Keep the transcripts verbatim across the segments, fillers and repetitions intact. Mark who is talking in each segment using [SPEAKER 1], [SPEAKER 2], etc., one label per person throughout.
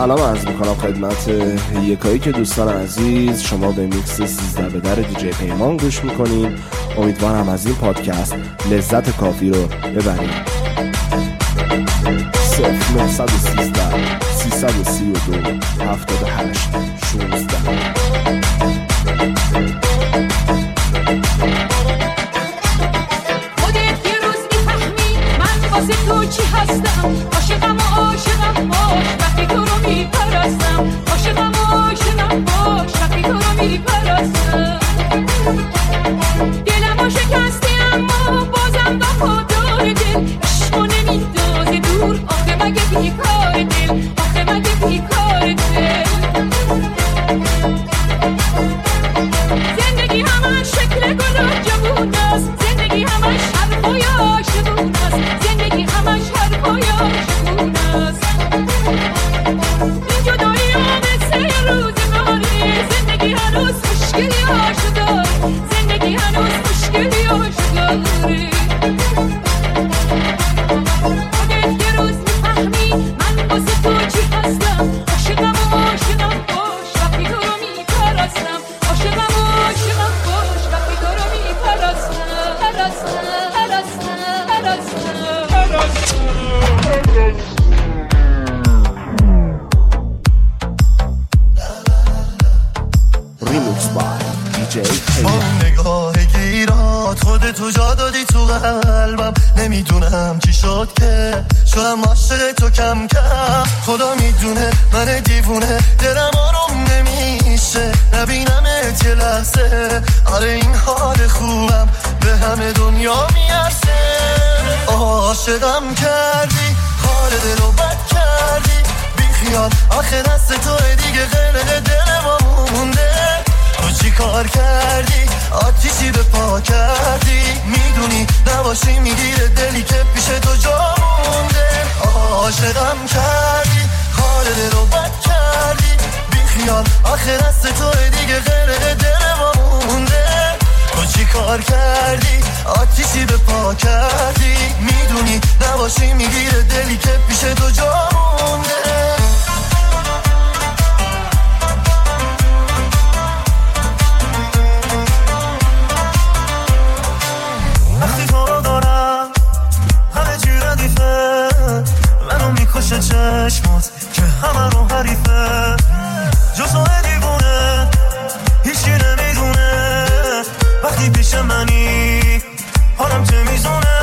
[SPEAKER 1] سلام عرض میکنم خدمت یکایی که دوستان عزیز، شما به میکس سیزده به در دیجی پیمان گوش میکنین. امیدوارم از این پادکست لذت کافی رو ببرید. صفر نه یک سه سیصد و سی و دو هفتاد و هشت شانزده.
[SPEAKER 2] خودت یه روز میفهمی من واسه تو چی هستم. عاشقم و عاشقم باش وقتی تو رو میپرستم. عاشقم و عاشقم باش وقتی تو رو میپرستم. دلمو شکستی اما بازم وفادار دل. عشقو نمیدازه دور آخه مگه بیکار دل. آخه مگه بیکار دل. زندگی همش شکل گل و جوون است. زندگی همش حرفای عاشقون است. زندگی همش حرفای عاشقون است. این جدایی ها مثل روزگاره. زندگی هنوز مشکلی عاشقاره. زندگی هنوز مشکلی عاشقاره. خودت یه روز میفهمی من واسه تو چی هستم. عاشقم و عاشقم باش وقتی تو رو میپرستم. عاشقم و عاشقم باش وقتی تو رو میپرستم. پرستم پرستم پرستم پرستم.
[SPEAKER 1] ریمیکس بای دیجی پیمان.
[SPEAKER 3] با نگاه گیرات خودتو جا دادی تو قلبم. نمیدونم چی شد که شدم عاشق تو کم کم. خدا میدونه من دیوونه دلم آروم نمیشه نبینمت یه لحظه. آره این حال خوبم به همه دنیا میارسه. عاشقم کردی حال دلو بد کردی بی خیال. آخه دست توی دیگه غرق دل ما مونده. تو چی کار کردی آتیشی به پا کردی. میدونی نباشی میگیره دلی که پیش تو جا مونده. عاشقم کردی حال دلو بد کردی بی خیال. آخر دست توی دیگه غرق دل ما مونده. تو چی کار کردی آتیشی به پا کردی. میدونی نباشی میگیره دلی که پیش تو جا مونده. چشمات که همه رو حریفه جزو دیوونه هیچی نمیدونه. وقتی پیش منی حالم چه میزونه.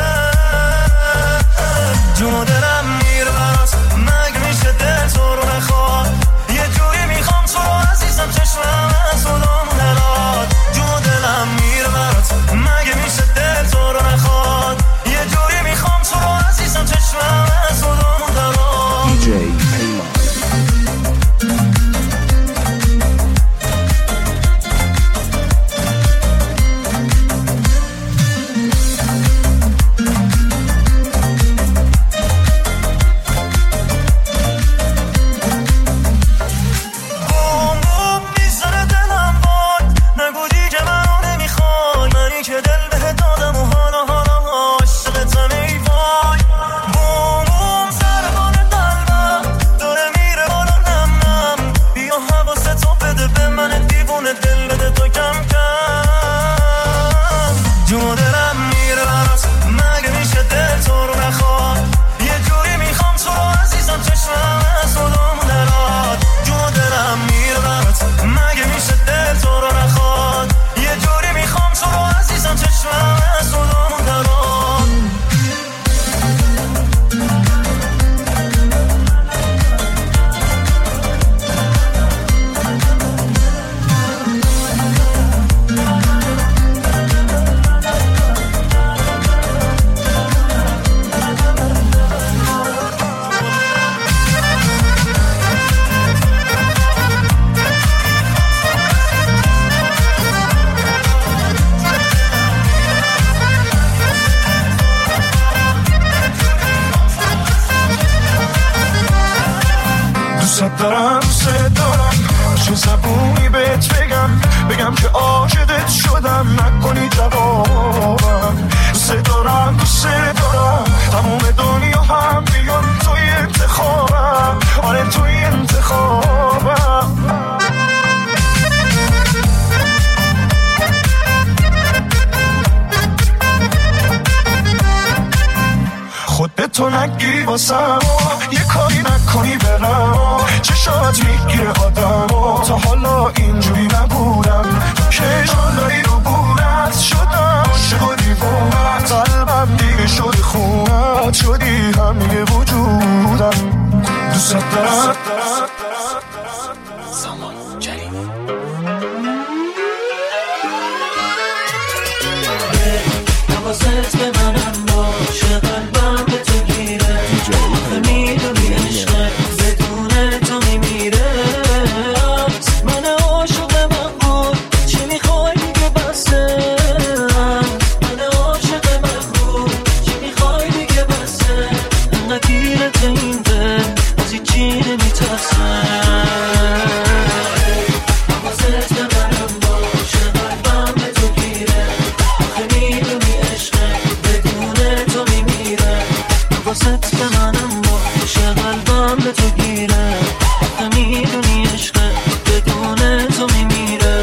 [SPEAKER 3] جون و دلم میره برات مگه میشه دل تو رو بخواد. یه جوری میخوام تو رو عزیزم چشمم از خودم نراد. جون و دلم میره برات مگه میشه دل تو رو بخواد. یه جوری میخوام تو رو عزیزم چشمم از خودم نراد.
[SPEAKER 1] دیجی پیمان.
[SPEAKER 3] تو نگیری واسم یه کاری نکنی برم چشات میگیره آدم تا حالا اینجوری نبودم که جالایی رو بورت شدم عاشق و دیوونت قلبم دیگه شده خونت شدی همه وجودم دوست دارم
[SPEAKER 4] سامان جلیل حواست به منم باشه قلبم به تو گیره آخه میدونی عشقه بدون تو میمیره من عاشق من بود چی میخوای دیگه بسه من عاشق من بود چی میخوای دیگه بسه انقدر گیرت این دل از این چی نمیترسه حواست به منم باشه قلبم به تو گیره آخه میدونی عشقه بدون تو میمیره حواست به منم باشه قلبم به تو گیره آخه میدونی عشقه بدون تو میمیره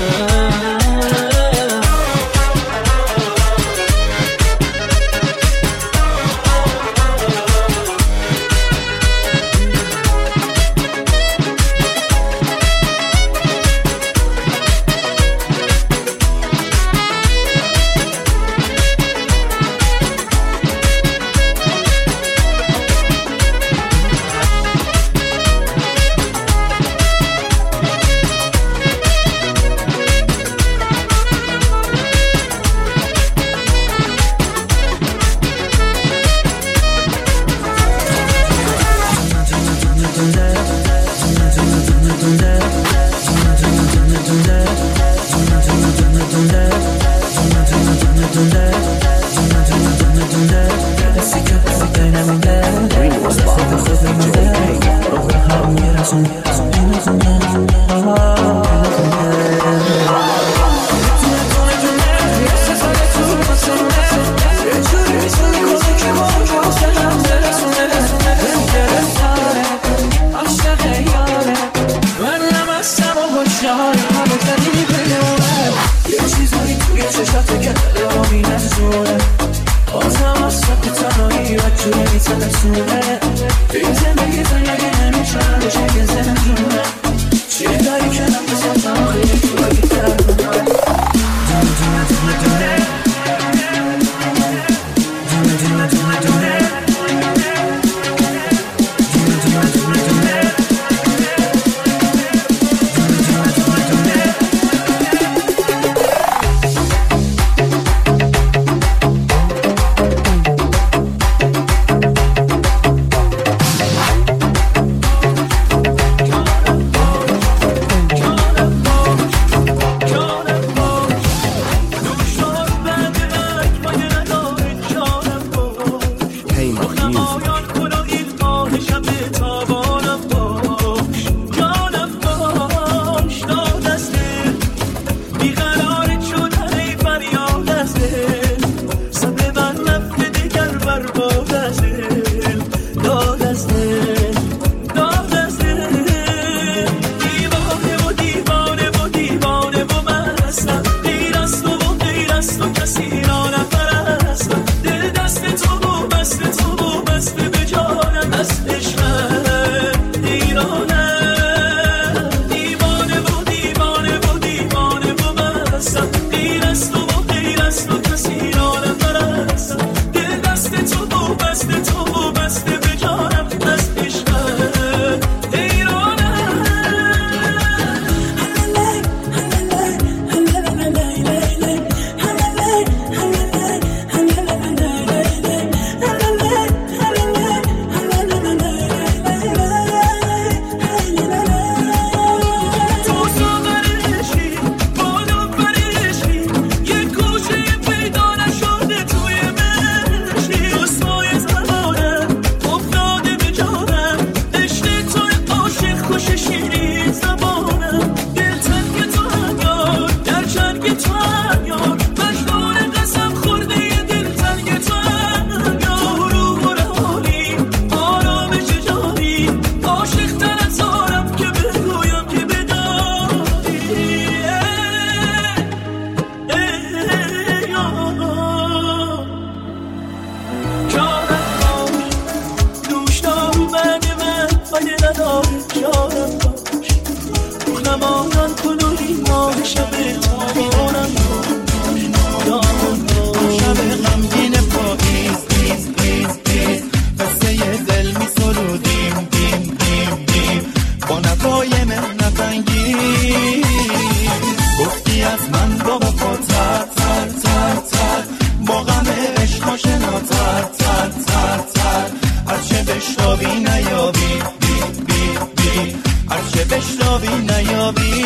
[SPEAKER 3] پا پا تر تر تر تر با غم عشق آشنا تر تر تر تر هرچه بشتابی نیابی بی بی بی هرچه بشتابی نیابی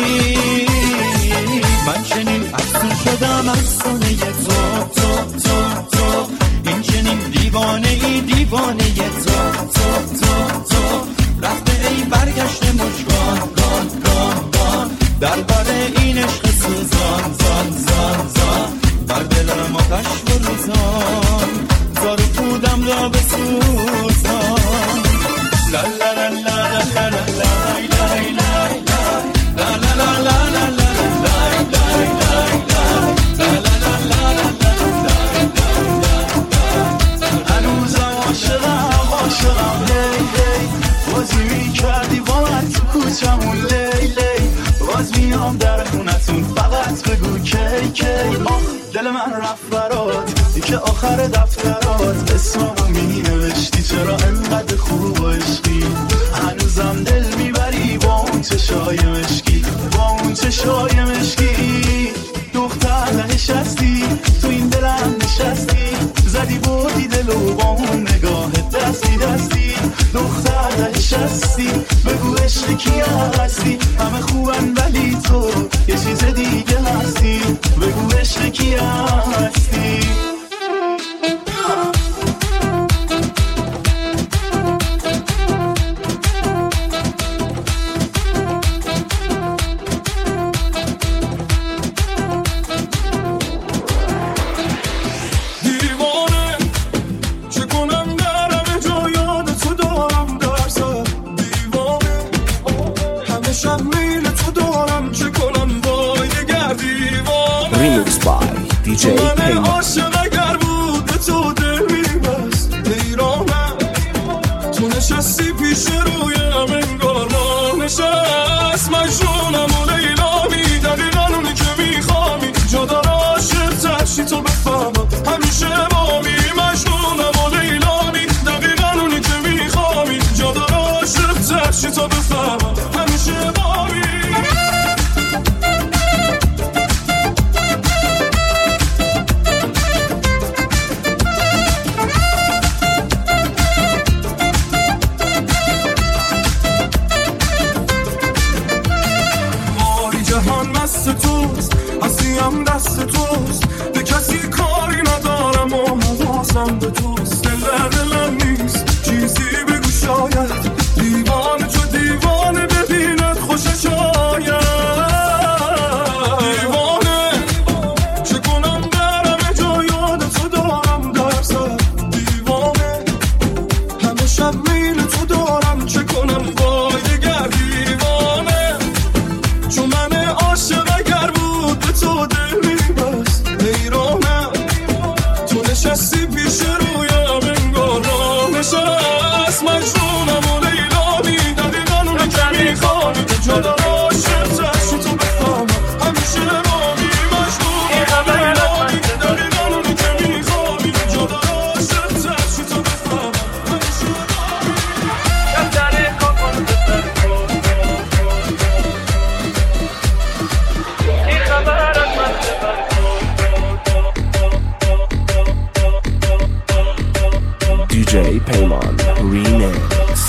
[SPEAKER 3] من چنین افسون شدم افسانه تو تو تو تو این چنین دیوانه ای دیوانه تو تو تو تو رفته ای برگشته مشگان گان گان گان در بر این عشق سوزان زان زان زان بر دل ما قشق و روزان زارو بودم را به سوزان لا لا لا لا لا لا لا لا لا لا لا بازی می کردی با من تو کوچمون لیلی باز میام در خونتون فقط بگو کی کی آخ دل من رفت برات ای که آخر دفترات اسممو می نوشتی چرا انقدر خوب و عشقی هنوزم دل میبری با اون چشای مشکی با اون چشای مشکی دختر نشستی تو این دلم نشستی زدی بردی دلو با اون نگاه دستی دستی دختر نشستی بگو عشق کی هستی همه خوبن ولی تو یه چیز دیگه هستی بگو عشق کی هستی
[SPEAKER 1] Remixed by دی جی پیمان.
[SPEAKER 3] عاشق اگر بود به تو دل میبست حیرانم تو نشستی پیش رویم انگار ما نشست مجنونم و لیلامی دقیقا اونی که میخوامی جدا عاشق ترشی تو بفهمم همیشه بامی مجنونم و لیلامی دقیقا اونی که میخوامی جدا عاشق ترشی تو بفهمم همیشه بامی هستیم دست توست به کسی کاری ندارم و حواسم به توست دل در دلم نیست چیزی بگو شاید دیوانه چو دیوانه ببیند خوشش آید دیوانه چه کنم در همه جا یاد تو دارم در سر دیوانه همه شب میل تو دارم چه کنم وای دگر دیوانه چون من عاشق اگر بود به تو دل میبست حیرانم تو نشستی پیش رویم انگار را نشست مجنونم و لیلامی دقیقا اونه که میخوانی جدا عاشق ترشی تو بفهمم همیشه بامی مجنونم و لیلامی دقیقا اونه که میخوانی جدا عاشق ترشی تو بفهمم همیشه بامی دفتر کافان بسر
[SPEAKER 1] دی جی پیمان ریمیکس.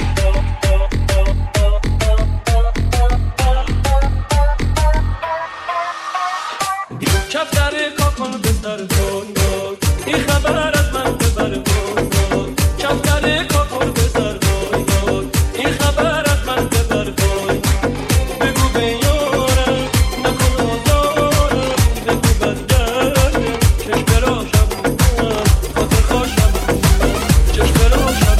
[SPEAKER 4] کفتر کاکن بسر کن این خبر از من ببر کن کفتر کاکن بسر کن این خبر از من ببر کن بگو به یارم نکن آزارم بگو بدگرم چشم براشم خاطر خوشم چشم براشم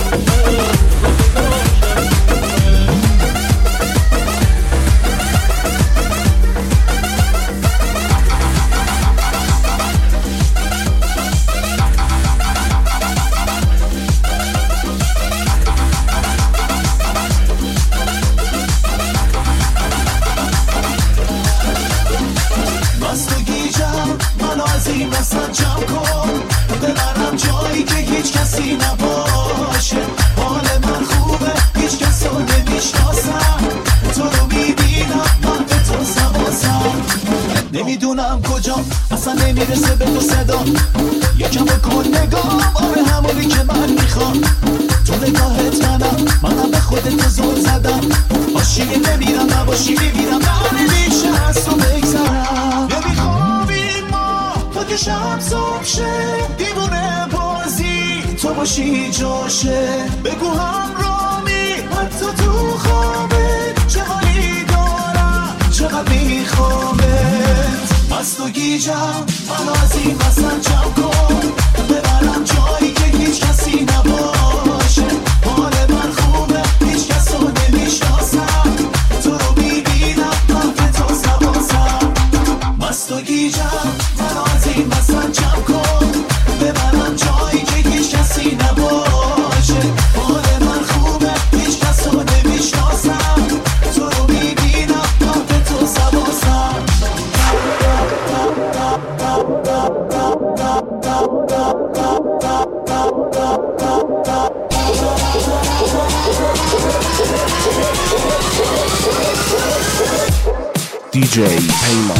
[SPEAKER 3] نمیدونم کجا
[SPEAKER 5] دنیا اصلا نمیرسه به تو صدا. یکم بکن نگاه آره همونی که من میخوام. تو نگاهت منم منم به خودت زل زدم. باشی نمیرم نباشی میمیرم من نمیشه از تو بگذرم. نمیخوابیم ما تا که شب صبح شه. دیوونه بازی تو باشی جاشه. بگو همرامی حتی تو خوابه چه حالی دارم چقدر میخوامت. از تو گیجم منو از این وسط جمع کن. ببرم جایی که هیچ کسی نباشه. حال من خوبه هیچ کس رو نمیشناسم. تو رو میبینم حرف تو سواسم. از تو گیجم منو از این وسط جمع کن. ببرم جایی که هیچ کسی نباشه. حال من خوبه هیچ کس رو نمیشناسم. تو رو میبینم حرف تو سواسم.
[SPEAKER 1] دی جی پیمان.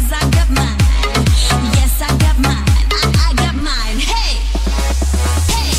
[SPEAKER 6] Hey!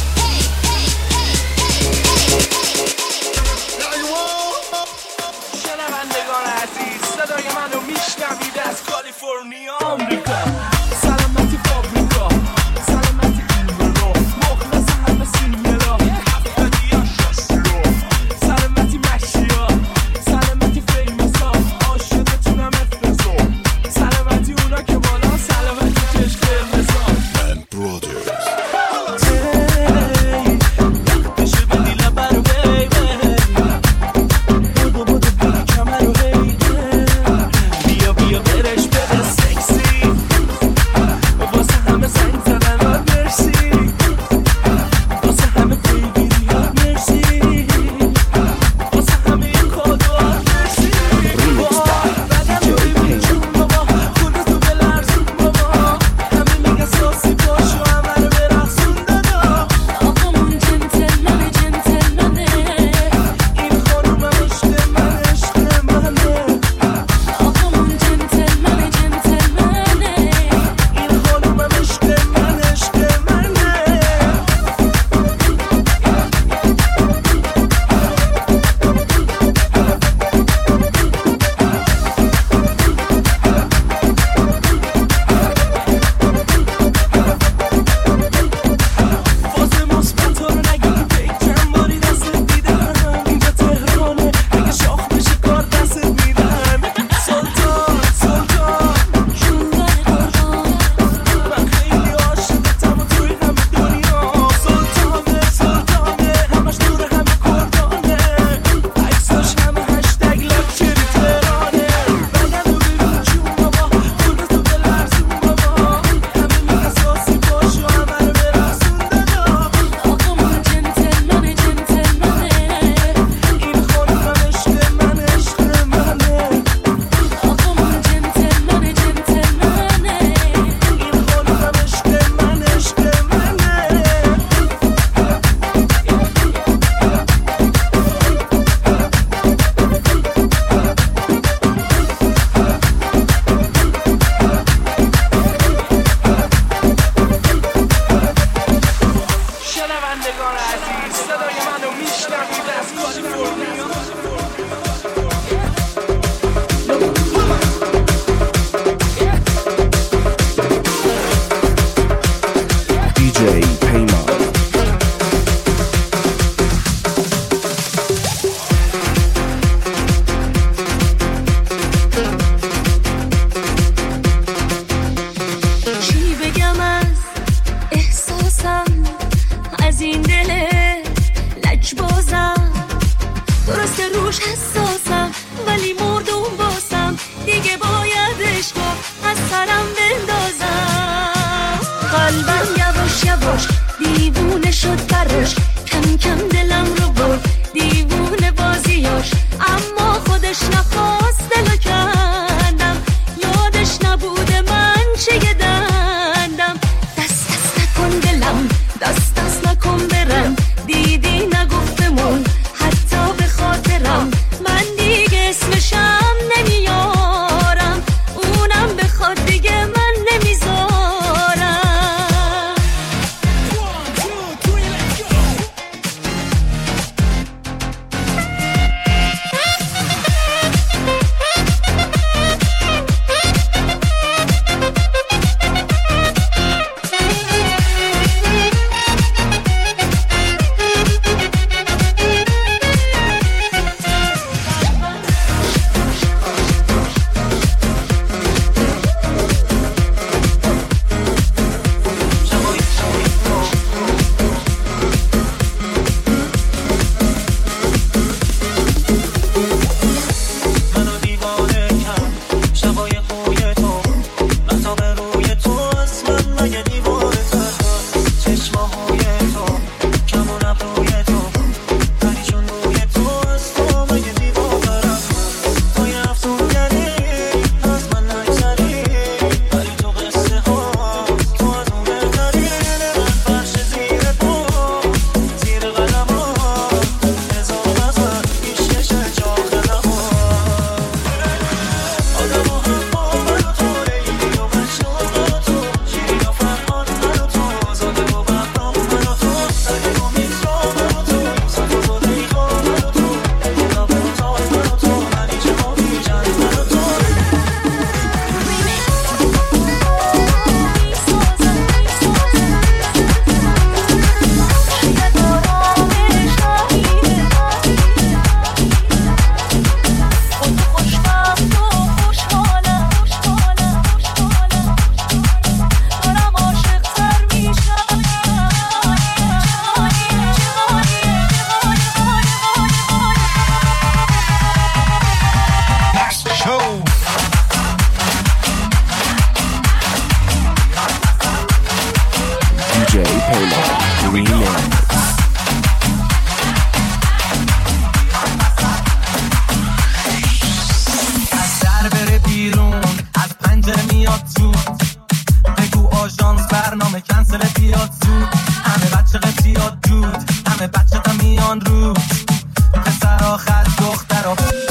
[SPEAKER 3] بچه تا میان رو پسر آخر دختر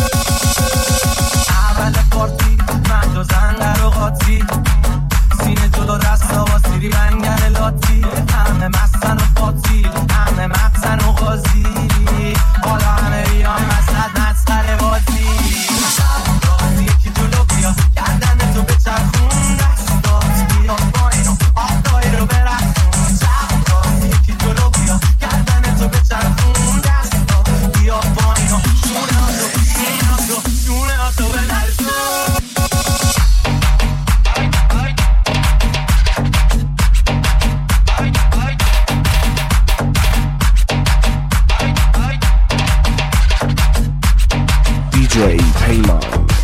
[SPEAKER 3] اول پارتی من و زنگر و قاطی سینه جلو رستا با سیری منگر لاتی همه مستن و قاطی همه مغزن و غازی حالا همه بیان مسند مسخره بازی راستی یکی جلو بیا گردن تو به چرخون دستات بیا پایین و آفتایی رو برخون راستی یکی جلو بیا گردن تو به چرخون دستات بیا پایین و شونه ها تو شونه ها تو شونه ها تو به نرسون
[SPEAKER 1] دی جی پیمان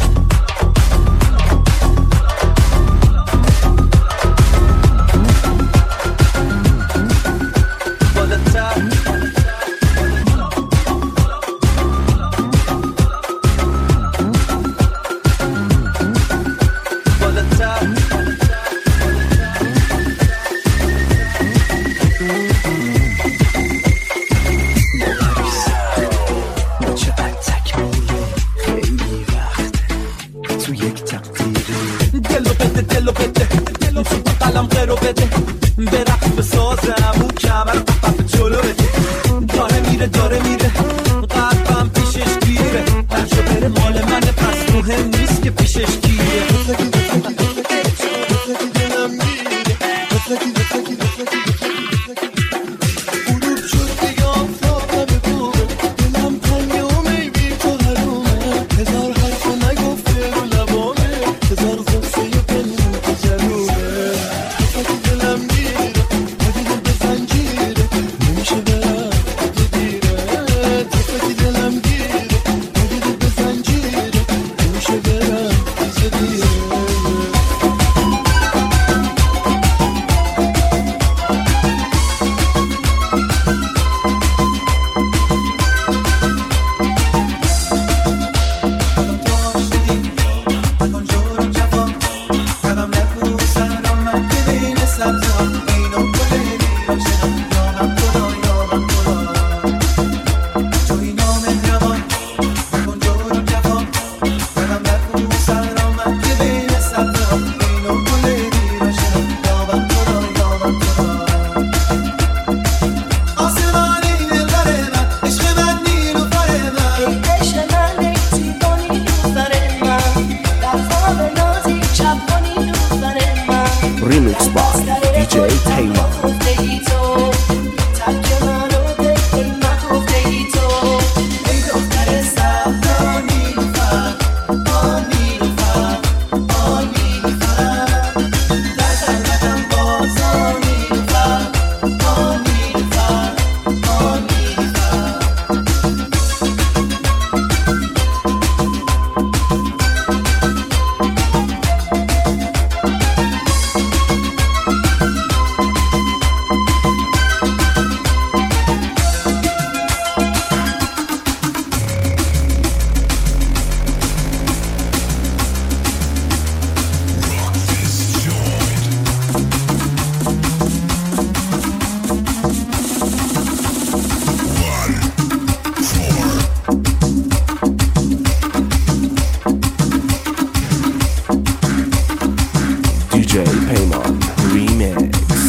[SPEAKER 1] Remix by دی جی پیمان. دی جی پیمان ریمیکس.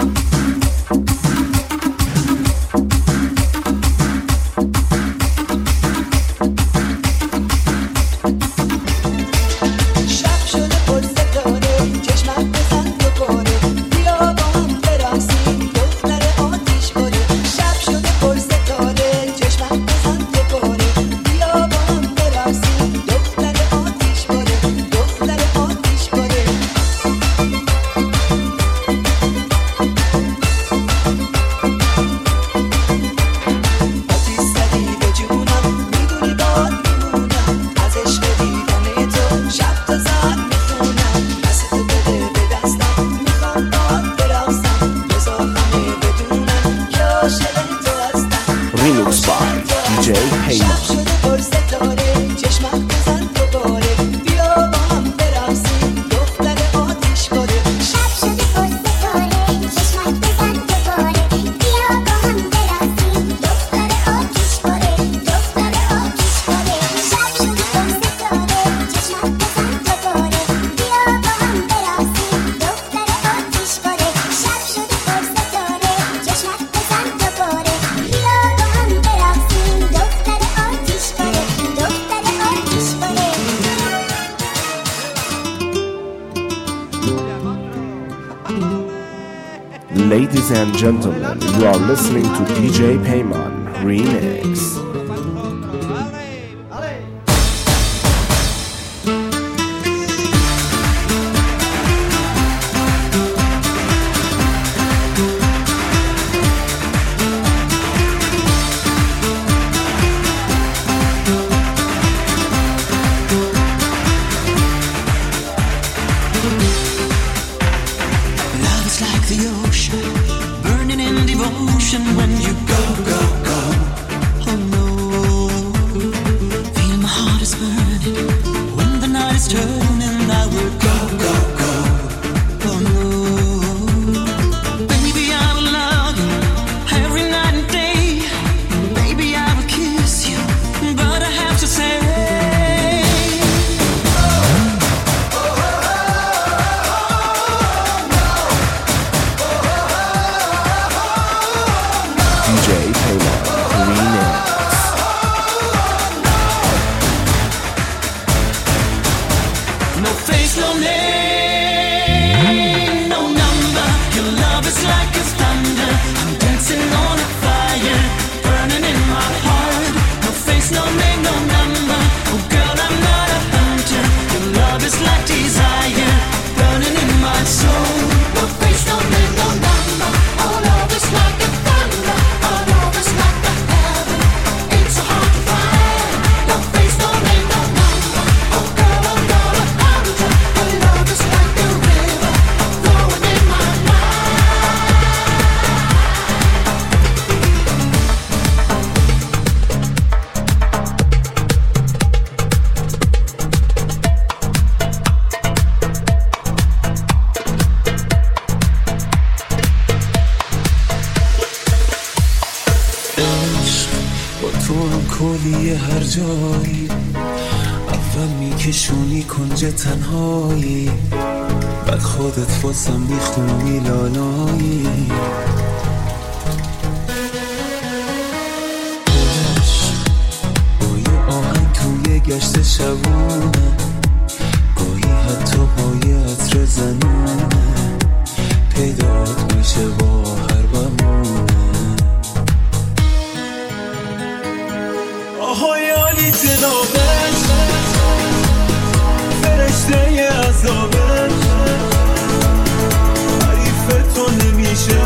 [SPEAKER 1] Remix by دی جی پیمان. and gentlemen, you are listening to D J Payman Remix.
[SPEAKER 5] When you go, go, go, oh no. Feel my heart is burning. When the night is turning, I will go, go, go, oh no. Baby, I will love you every night and day. Baby, I will kiss you, but I have to say
[SPEAKER 1] D J Payman Remix.
[SPEAKER 5] no face, no name, no number. Your love is like a thunder. I'm dancing on a fire, burning in my heart. No face, no name, no number. Oh girl, I'm not a hunter. Your love is like desire, burning in my soul. No face, no name, no number. Our love is like a thunder. Our love is like the heaven. It's so hard to find. No face, no name, no number. Oh girl, I'm not a hunter. Your love is like a river flowing in my
[SPEAKER 6] با تو هم کلیه هر جایی اول میکشونی کنج تنهایی بعد خودت واسم میخونی لالایی با یه آهنگ توی گشت شبونه گاهی حتی پای عطر زنونه پیدات میشه با هر بمونه آهایالی جنابش فرشته عذابش حریف تو نمیشه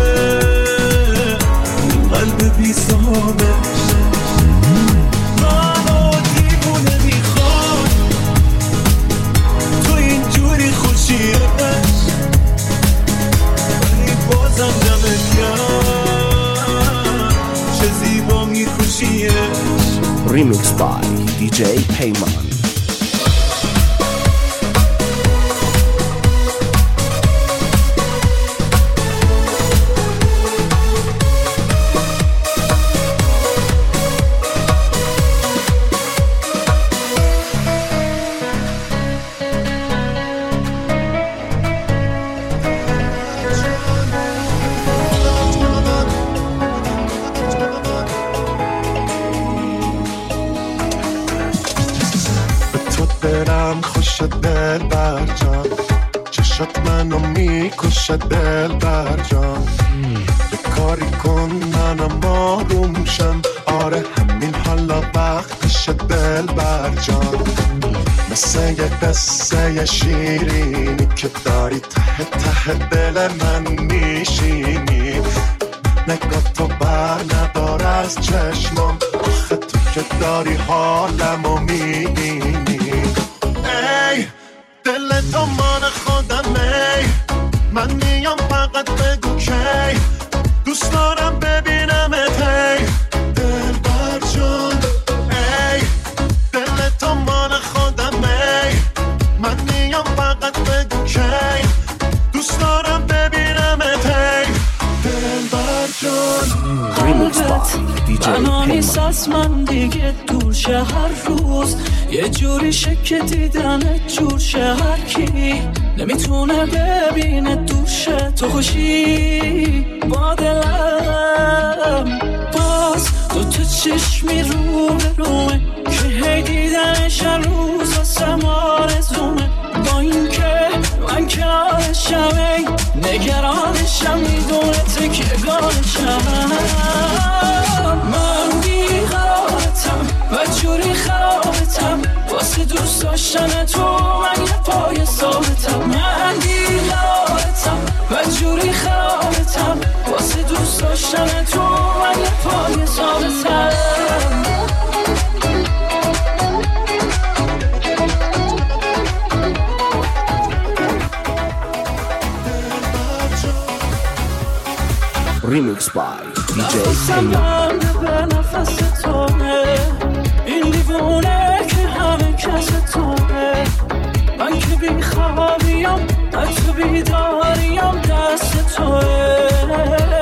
[SPEAKER 6] این قلب بی صحابش منو دیوونه میخواد تو اینجوری خوشیش ولی بازم دمت گرم چه زیبا میکشیش
[SPEAKER 1] Remix by D J Payman.
[SPEAKER 3] برم خوش دل بر جان چشات منو میکشه دل بر جان یه کاری کن منم آروم شم آره همین حالا وقتش دل بر جان مثل یه قصه شیرینی که داری ته ته دل من میشینی نگاه تو بر ندار از چشمم آخه تو که داری حالمو میبینی ای دل تو مان خودم ای من میام فقط بگو کی دوست دارم ببینمت ای دل بر جان ای دل تو مان خودم ای من میام فقط بگو کی دوست دارم ببینمت ای دل بر جان
[SPEAKER 1] Remix by D J
[SPEAKER 5] احساس من دیگه دور شه هر روز یه جوری که دیدنت جور شه هر کی نمیتونه ببینه دور شه تو خوشی با دلم باز دو تا چشمی رو به رومه که هی دیدنش هر روز واسم آرزومه با این که من کنارشم ای نگرانشم میدونه تکیه‌گاهشم من بیقرارتم و جوری خرابتم واسه دوست داشتن تو من یه پای ثابتم من بیقرارتم و جوری خرابتم واسه دوست داشتن تو من یه پای ثابتم
[SPEAKER 1] Remix by دی جی
[SPEAKER 5] نفسم بنده به نفس توه این دیوونه که همه کس توه من که بی خوابیم حتی بیداریم دست توه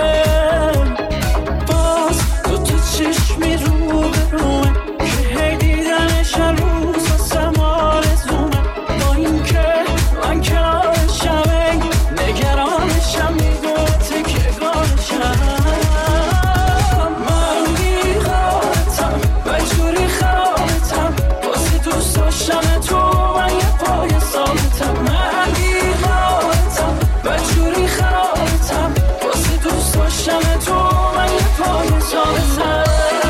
[SPEAKER 5] باز دو تا چشمی رو به روه که هی دیدنش هر روز واسم آرزومه با این که من کنارشم ای نگرانشم میدونه تکیه‌گاهشم من بیقرارتم و جوری خرابتم واسه دوست داشتن تو من یه پای ثابتم من بیقرارتم و جوری خرابتم واسه دوست داشتن تو من یه پای ثابتم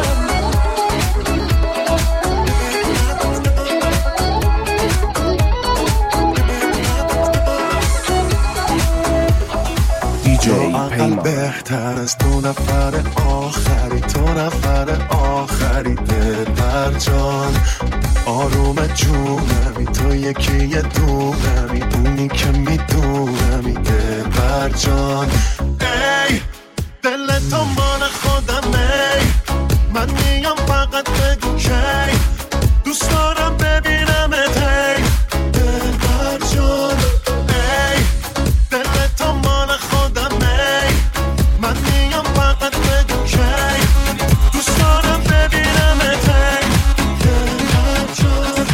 [SPEAKER 1] دی جی
[SPEAKER 3] عقل
[SPEAKER 1] پیمان
[SPEAKER 3] بهتر از دو نفر آخری تو نفر آخری دلبر جان آروم جونمی تو یکی یه دونمی اونی که میدونمی دلبر جان ای دل تو مال خودم ای من میام فقط بگو کی دوست دارم ببینمت ای دلبر جان ای دل تو مال خودم ای من میام فقط بگو کی دوست دارم ببینمت ای دلبر جان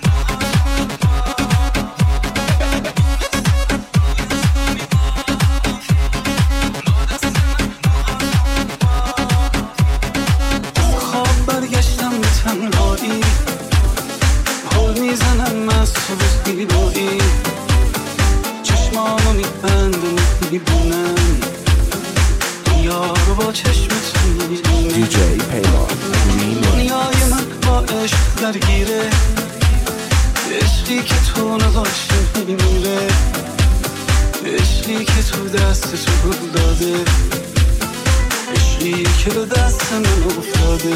[SPEAKER 5] خواب برگشتم به تنهایی حال میزنم از تو زیبایی چشمانو میبندم میبونم دنیا رو با چشمت میبینم
[SPEAKER 1] دی جی پیمان ریمیکس
[SPEAKER 5] دنیای من با عشق درگیره عشقی که تو نباشه میمیره عشقی که تو دست تو گل داده عشقی که به دست من افتاده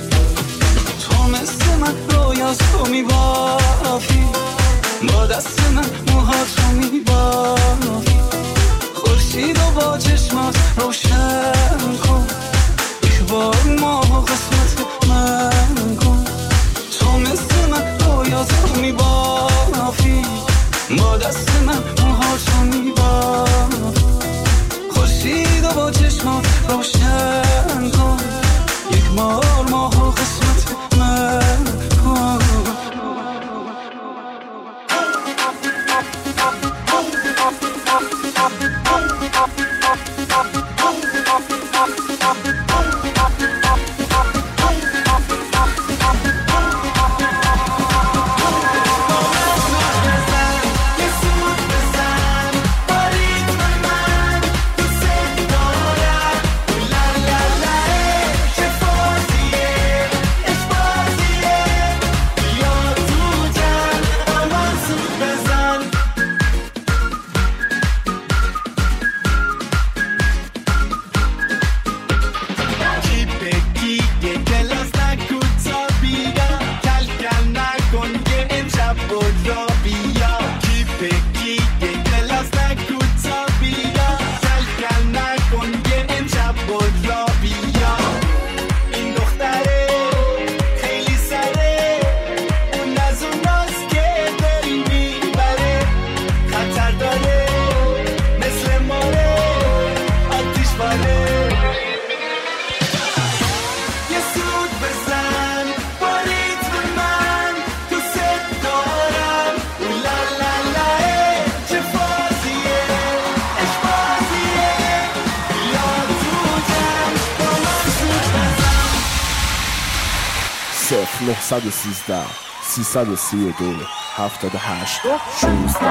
[SPEAKER 5] تو مثل من رویاز تو میبافی با دست من موهاتو میبافی خورشید و با چشمات روشن کن یک بار ماه قسمت من کن تو مثل من رویاز میبافی با دست من موهاتو میبافی خورشید و با چشمات روشن کن یک بار ماه قسمت من کن
[SPEAKER 1] صفر نه یک سه سیصد و سی و دو هفتاد و هشت شونزده.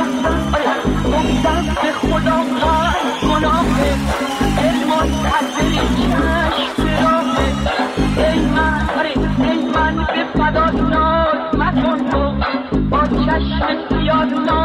[SPEAKER 2] گفتم به خدا قرد گناهه علم و تحصیلی چشم راهه ای من ای من به فدا ناز مکن تو با چشم سیاد ناز